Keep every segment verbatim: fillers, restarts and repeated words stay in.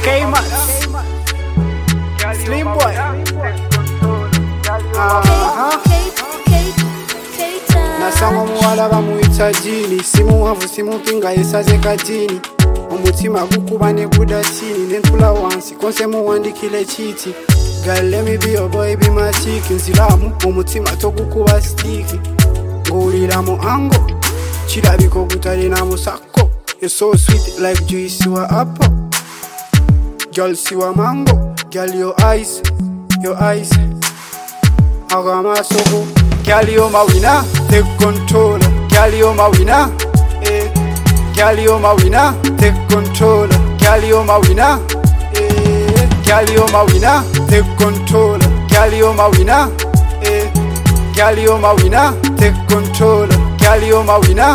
K-Max, Slim Boy. Aha. Nasanga muwala bamuyita jini, simuwavu simupinga yesaze katini. Omutima gukuba ne kudatini, nentula wansi konse muwandikile chiti. Girl, let me be your boy, be my chicken. Nzilamu omutima togukuba sticky. Ngulira mu ango, chirabiko gutali na musako. You're so sweet like juice, you are apple. Girl, see wa mango. Girl, your eyes, your eyes. Agama soko. Girl, you're my winner, take control. Girl, you're my winner, eh. Girl, you're my winner, take control. Girl, you're my winner, eh. Girl, you're my winner, take control. Girl, you're my winner, eh. Girl, you're my winner, take control. Girl, you're my winner,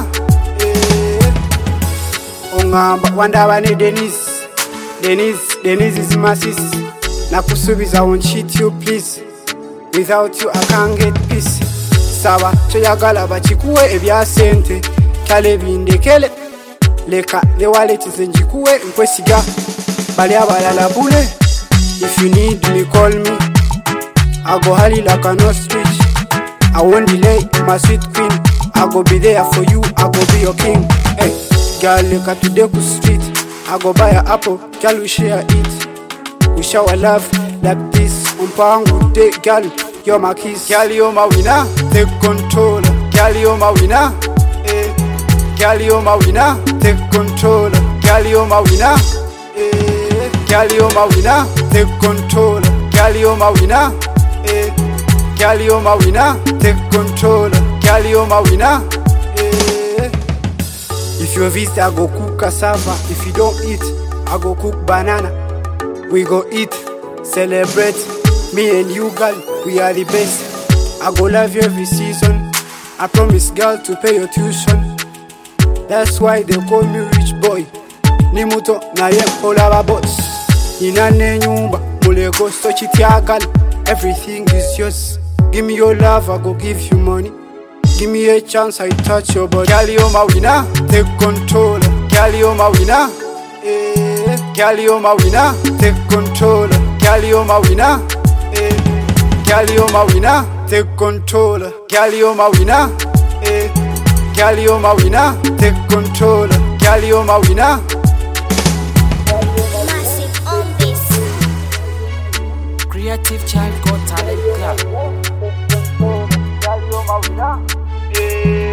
eh. Ongamba wandaba ne Denise. Denise, Denise is my sis. Nakusubiza, I won't cheat you, please. Without you, I can't get peace. Saba, choyagala bachikuwe ebya sente. Kale bindekele. Leka, le wallet zenjikuwe nkwesiga. Bali abalala bule. If you need me, call me. I go hali like a no switch. I won't delay, my sweet queen. I go be there for you, I go be your king. Hey, girl, leka today ku street. I go buy an apple, girl, we share it. We shower love like this. Umpangu day, girl, you're my kiss. Girl, you're my winner, take control. Girl, you're my winner, eh. Girl, you're my winner, take control. Girl, you're my winner, eh. Girl, you're my winner, take control. Girl, you're my winner, eh. Girl, you're my winner, take control. Girl, you're my winner, eh. If you visit, I go cook cassava. If you don't eat, I go cook banana. We go eat, celebrate. Me and you, girl, we are the best. I go love you every season. I promise, girl, to pay your tuition. That's why they call me rich boy. Nimuto na ye olaba boss. Inane nyumba mulego so chitiagal. Everything is yours. Give me your love, I go give you money. Give me a chance, I touch your body. Girl, you're my winner, take control. Girl, you're my winner, eh. Girl, you're my winner, take control. Girl, you're my winner, eh. Girl, you're my winner, take control. Girl, you're my winner, eh. Girl, you're my winner, take control. Girl, you're my winner. Massive on this. Creative Child Got Talent Club. Girl, you're my winner, eh.